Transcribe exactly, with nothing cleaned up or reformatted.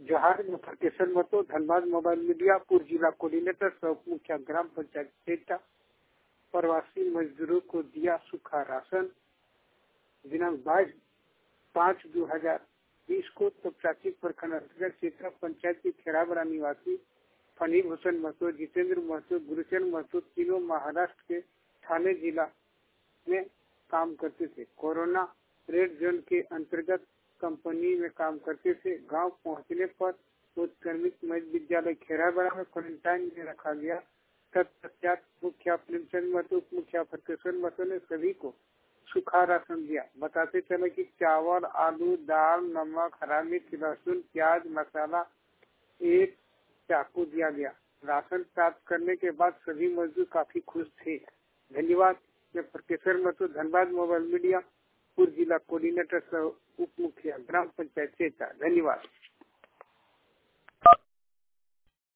जोहार मुफक्केशन मतो Dhanbad mobile media पूर्व जिला कोऑर्डिनेटर सह मुखिया ग्राम पंचायत सेटा प्रवासी मजदूरों को दिया सूखा राशन। दिनांक बाईस पाँच दो हजार बीस को तो प्राचीन प्रखंड अंतर्गत क्षेत्र पंचायत के खेड़ाबड़ा निवासी फनी भूषण महतो, जितेंद्र महतो, गुरुचरण महतो तीनों महाराष्ट्र के ठाणे जिला में काम करते थे। कोरोना रेड जोन के अंतर्गत कंपनी में काम करते थे। गांव पहुंचने पर उत्क्रमित मध्य विद्यालय खेड़ाबड़ा में क्वारंटाइन में रखा गया। तत्पश्चात मुखिया प्रेमचंद महतो, उप मुखिया फतेश्वर महतो ने सभी को सूखा राशन दिया। बताते चले कि चावल, आलू, दाल, नमक, हरा मिर्च, लहसुन, प्याज, मसाला, एक चाकू दिया गया। राशन प्राप्त करने के बाद सभी मजदूर काफी खुश थे। धन्यवाद। मैं फतेश्वर महतो, धनबाद मोबाइल मीडिया पूर्व जिला कोऑर्डिनेटर सह उप मुखिया ग्राम पंचायत सेटा। धन्यवाद।